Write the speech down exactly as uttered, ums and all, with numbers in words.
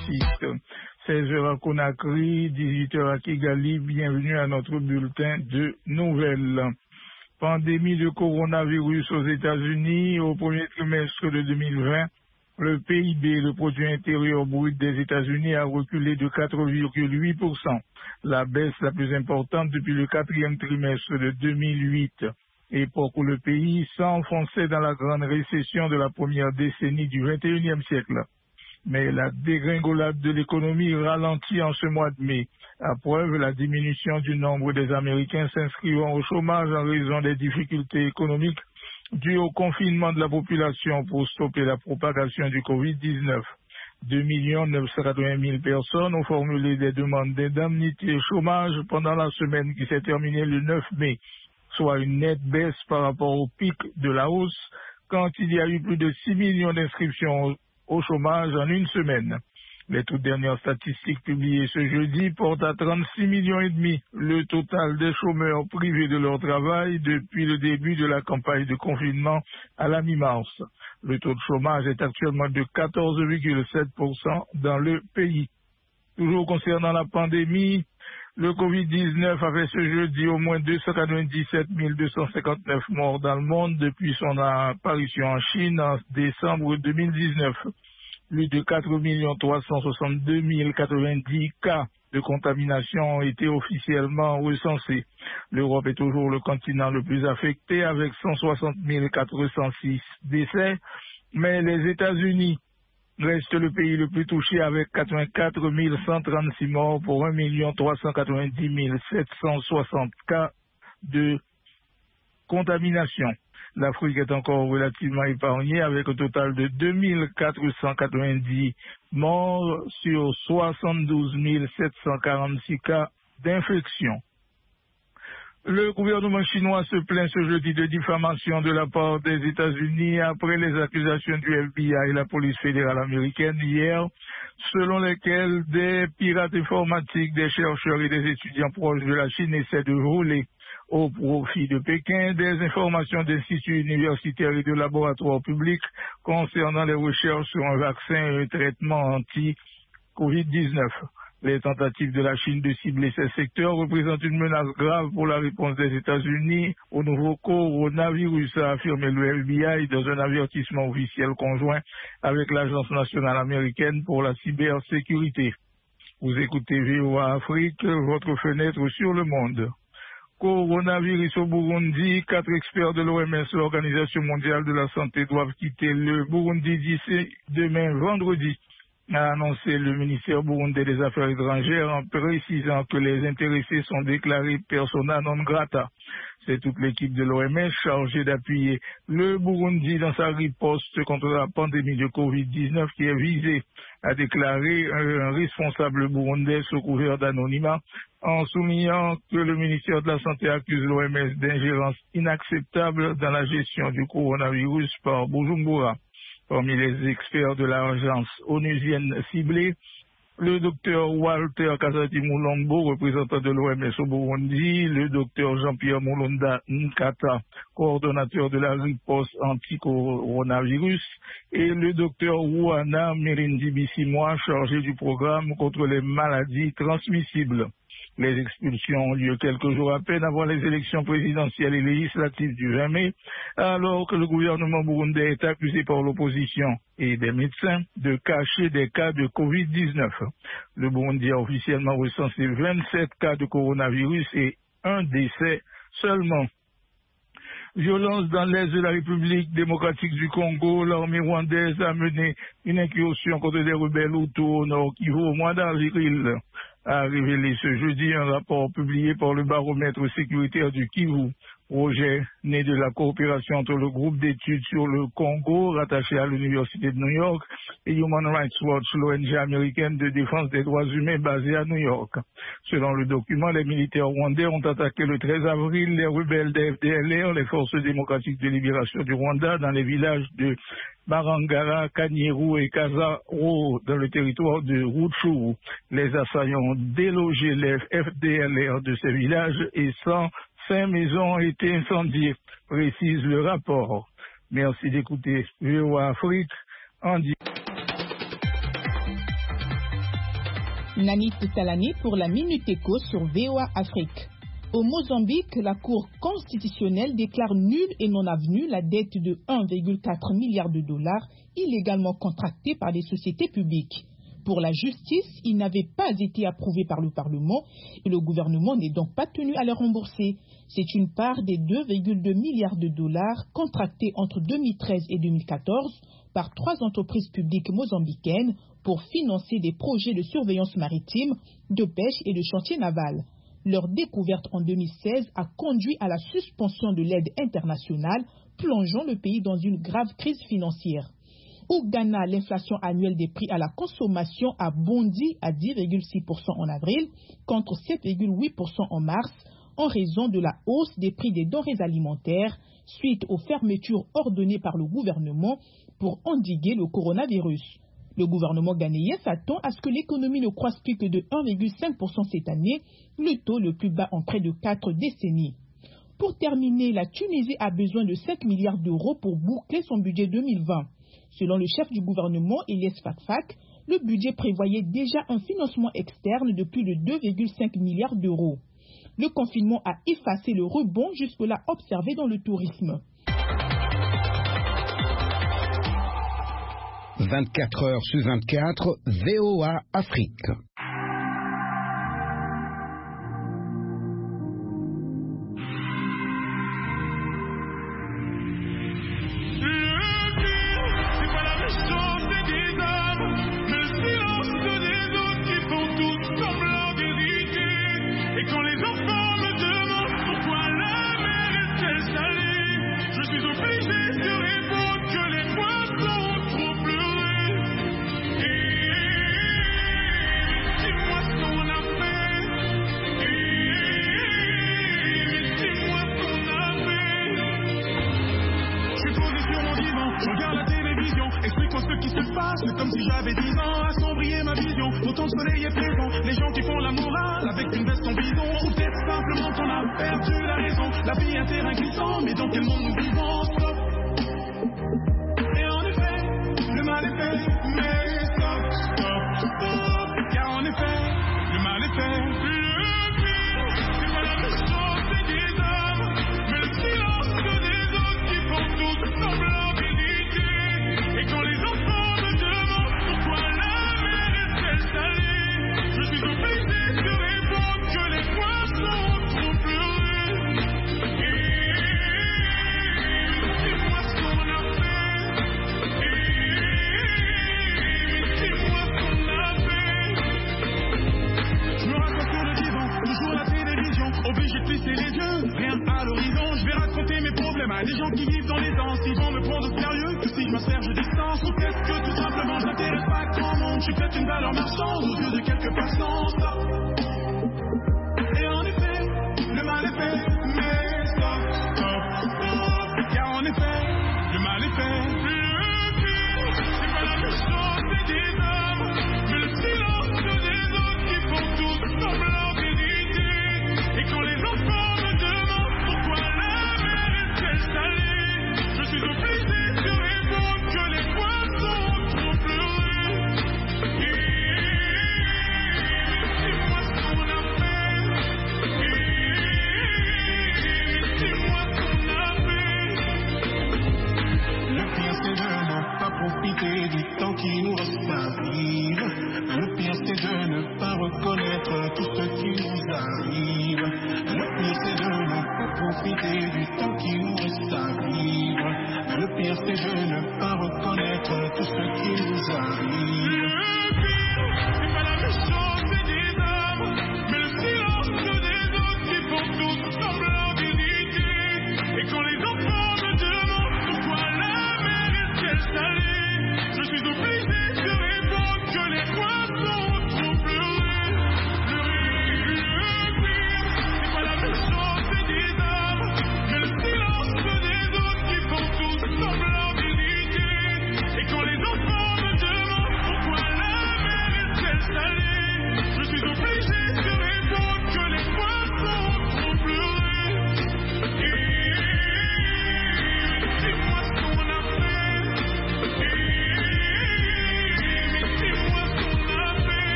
six. seize heures à Conakry, dix-huit heures à Kigali. Bienvenue à notre bulletin de nouvelles. Pandémie de coronavirus aux États-Unis au premier trimestre de deux mille vingt. Le P I B, le produit intérieur brut des États-Unis, a reculé de quatre virgule huit pour cent, la baisse la plus importante depuis le quatrième trimestre de deux mille huit, époque où le pays s'enfonçait dans la grande récession de la première décennie du vingt et unième siècle. Mais la dégringolade de l'économie ralentit en ce mois de mai. À preuve, la diminution du nombre des Américains s'inscrivant au chômage en raison des difficultés économiques dues au confinement de la population pour stopper la propagation du covid dix-neuf. deux millions neuf cent quatre-vingt mille personnes ont formulé des demandes d'indemnité chômage pendant la semaine qui s'est terminée le neuf mai, soit une nette baisse par rapport au pic de la hausse quand il y a eu plus de six millions d'inscriptions au chômage en une semaine. Les toutes dernières statistiques publiées ce jeudi portent à trente-six millions et demi le total des chômeurs privés de leur travail depuis le début de la campagne de confinement à la mi-mars. Le taux de chômage est actuellement de quatorze virgule sept pour cent dans le pays. Toujours concernant la pandémie, le covid dix-neuf a fait ce jeudi au moins deux cent quatre-vingt-dix-sept mille deux cent cinquante-neuf morts dans le monde depuis son apparition en Chine en décembre deux mille dix-neuf. Plus de quatre millions trois cent soixante-deux mille quatre-vingt-dix cas de contamination ont été officiellement recensés. L'Europe est toujours le continent le plus affecté avec cent soixante mille quatre cent six décès, mais les États-Unis restent le pays le plus touché avec quatre-vingt-quatre mille cent trente-six morts pour un million trois cent quatre-vingt-dix mille sept cent soixante cas de contamination. L'Afrique est encore relativement épargnée avec un total de deux mille quatre cent quatre-vingt-dix morts sur soixante-douze mille sept cent quarante-six cas d'infection. Le gouvernement chinois se plaint ce jeudi de diffamation de la part des États-Unis après les accusations du F B I et la police fédérale américaine hier, selon lesquelles des pirates informatiques, des chercheurs et des étudiants proches de la Chine essaient de voler au profit de Pékin des informations d'instituts universitaires et de laboratoires publics concernant les recherches sur un vaccin et un traitement anti-covid dix-neuf. Les tentatives de la Chine de cibler ces secteurs représentent une menace grave pour la réponse des États-Unis au nouveau coronavirus, a affirmé le F B I dans un avertissement officiel conjoint avec l'Agence nationale américaine pour la cybersécurité. Vous écoutez V O A Afrique, votre fenêtre sur le monde. Coronavirus au Burundi, quatre experts de l'O M S, l'Organisation mondiale de la santé, doivent quitter le Burundi d'ici demain vendredi, a annoncé le ministère burundais des Affaires étrangères en précisant que les intéressés sont déclarés persona non grata. C'est toute l'équipe de l'O M S chargée d'appuyer le Burundi dans sa riposte contre la pandémie de covid dix-neuf qui est visée, a déclaré un responsable burundais sous couvert d'anonymat en soulignant que le ministère de la Santé accuse l'O M S d'ingérence inacceptable dans la gestion du coronavirus par Bujumbura. Parmi les experts de l'agence onusienne ciblée, le docteur Walter Kasati Moulombo, représentant de l'O M S au Burundi, le docteur Jean-Pierre Moulonda Nkata, coordonnateur de la riposte anti-coronavirus, et le docteur Rouana Mirindi Bissimwa, chargé du programme contre les maladies transmissibles. Les expulsions ont lieu quelques jours à peine avant les élections présidentielles et législatives du vingt mai, alors que le gouvernement burundais est accusé par l'opposition et des médecins de cacher des cas de covid dix-neuf. Le Burundi a officiellement recensé vingt-sept cas de coronavirus et un décès seulement. Violence dans l'est de la République démocratique du Congo, l'armée rwandaise a mené une incursion contre des rebelles Hutus au nord Kivu au mois d'avril, a révélé ce jeudi un rapport publié par le baromètre sécuritaire du Kivu, projet né de la coopération entre le groupe d'études sur le Congo rattaché à l'Université de New York et Human Rights Watch, l'O N G américaine de défense des droits humains basée à New York. Selon le document, les militaires rwandais ont attaqué le treize avril les rebelles des F D L R, les forces démocratiques de libération du Rwanda, dans les villages de Marangara, Kanyeru et Kazaro dans le territoire de Rutshuru. Les assaillants ont délogé les F D L R de ces villages et cent cinq maisons ont été incendiées, précise le rapport. Merci d'écouter V O A Afrique en direct. Nanit Talani pour la Minute Éco sur V O A Afrique. Au Mozambique, la Cour constitutionnelle déclare nulle et non avenue la dette de un virgule quatre milliard de dollars illégalement contractée par des sociétés publiques. Pour la justice, il n'avait pas été approuvé par le Parlement et le gouvernement n'est donc pas tenu à le rembourser. C'est une part des deux virgule deux milliards de dollars contractés entre deux mille treize et deux mille quatorze par trois entreprises publiques mozambicaines pour financer des projets de surveillance maritime, de pêche et de chantier naval. Leur découverte en deux mille seize a conduit à la suspension de l'aide internationale, plongeant le pays dans une grave crise financière. Au Ghana, l'inflation annuelle des prix à la consommation a bondi à dix virgule six pour cent en avril, contre sept virgule huit pour cent en mars, en raison de la hausse des prix des denrées alimentaires, suite aux fermetures ordonnées par le gouvernement pour endiguer le coronavirus. Le gouvernement ghanéen s'attend à ce que l'économie ne croisse plus que de un virgule cinq pour cent cette année, le taux le plus bas en près de quatre décennies. Pour terminer, la Tunisie a besoin de cinq milliards d'euros pour boucler son budget deux mille vingt. Selon le chef du gouvernement, Elias Fakfak, le budget prévoyait déjà un financement externe de plus de deux virgule cinq milliards d'euros. Le confinement a effacé le rebond jusque-là observé dans le tourisme. vingt-quatre heures sur vingt-quatre, V O A Afrique. C'est comme si j'avais dix ans, assombrir ma vision. Pourtant le soleil est présent, les gens qui font la morale avec une veste en bison. Ou peut-être simplement qu'on a perdu la raison. La vie est un terrain glissant, mais dans quel monde nous vivons? Stop. Et en effet, le mal est fait, mais stop, stop, stop. Car en effet, le mal est fait. Le pire, c'est pas la méchanceté des hommes, mais le silence des autres qui font tous semblant d'hésiter. Et quand les enfants je suis obligé de répondre que les poissons trop pleurés. Et dis-moi ce qu'on a fait. Et dis-moi ce qu'on a fait. Je me raconte sur le divan, toujours la télévision, obligé de plisser les yeux, rien à l'horizon. Je vais raconter mes problèmes à des gens qui vivent dans les temps. S'ils vont me prendre au sérieux, que si je me sers, je distance. Ou peut-être que tout simplement je n'intéresse pas grand monde. Je suis peut-être une valeur marchande aux yeux de quelques personnes. Stop. Et en effet, le mal est fait, mais stop, stop, stop. Car en effet, le mal est fait. Le pire, c'est pas la méchanceté des hommes, mais le silence des autres qui font tous semblant d'hésiter. Et quand les enfants me demandent pourquoi la mer est-elle salée, je suis obligé de répondre que les poissons ont trop pleuré. Dis-moi ce qu'on a fait. Dis-moi ce qu'on a fait. Le pire c'est de ne pas profiter du temps qui nous reste à vivre. Le pire c'est de ne pas reconnaître tout ce qui nous arrive. Le pire c'est de ne pas profiter du temps qui nous reste à vivre. Le pire c'est de ne pas reconnaître tout ce qui nous arrive.